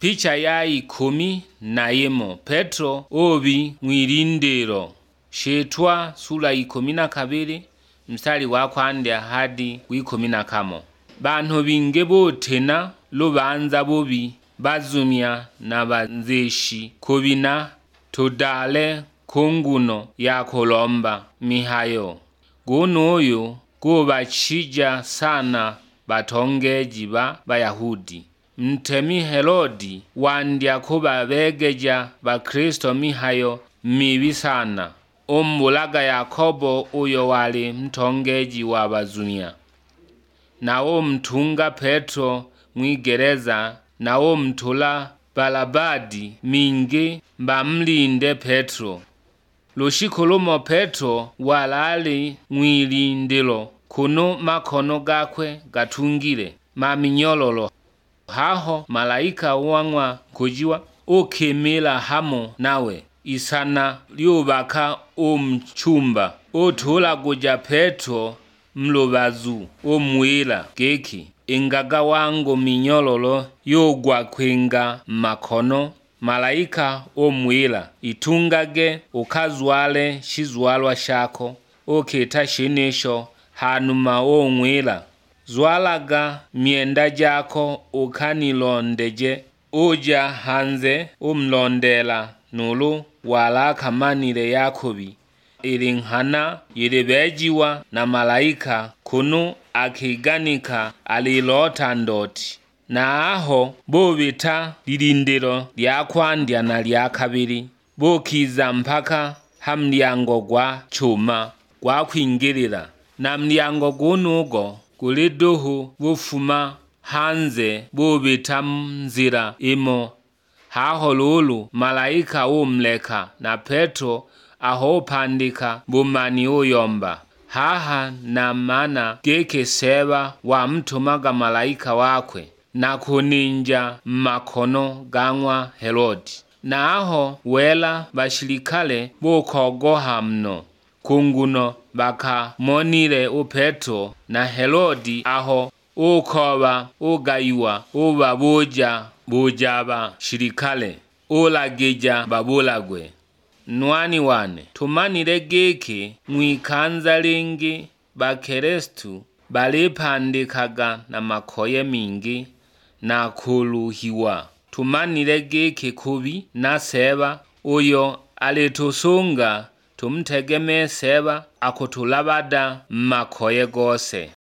Picha ya 11 Petro obi mwilindiro shetwa sura 12 mstari wa kwandya hadi 11. Bantu binge botena lubanza bobi bazumya na banzeshi kubina tudale kunguno ya kolomba mihayo gunoyo gubachija sana batongeji ba Bayahudi. Mtemi Herodi wandya kuba begeja ba Kristo mihayo mibi sana. Ombulaga Yakobo uyo wali mtongeji wa bazumya. Nawo mtunga Petro mwigereza nawo mtula balabadi mingi bamlinde Petro. Lushikulumo Petro walali mwilindilo kuno makono gakwe gatungile maminyololo. Haho malaika wangwa kujiwa okemela hamo nawe isana lyubaka omchumba otula kuja Petro mlobazu omwila geki engaga wango minyololo yogwa kwenga makono malaika omwila itungage ukazwale shizwalwa shako oketa shenesho hanuma omwila zwalaga myenda jako ukanilondeje uja hanze umlondela nulu wala kamanile Yakobi ilinghana yilibejiwa na malaika kunu akiganika alilota ndoti. Na aho bobita lilindilo lya kwandya na lya kabiri bokiza mpaka hamlyango gwa chuma gwa kwingilila na mlyango gunugo guliduhu bufuma hanze bobita mzira imo. Haho lulu malaika umleka na Petro aho pandika bumani uyomba. Haha na mana geke seba wa mtumaga malaika wakwe na kuninja makono gangwa Herodi. Na aho wela bashilikale bukogoha mno kunguno baka monile Petro na Herodi aho ukoba ugaywa uba bujaba shilikale ulagija babulagwe. Nwani wane tumanile geke mwikanza lingi bakerestu balipandikaga na makoye mingi na kuluhiwa. Tumanile geke kubi na seba uyo alitusunga tumtegeme seba akutulabada makoye gose.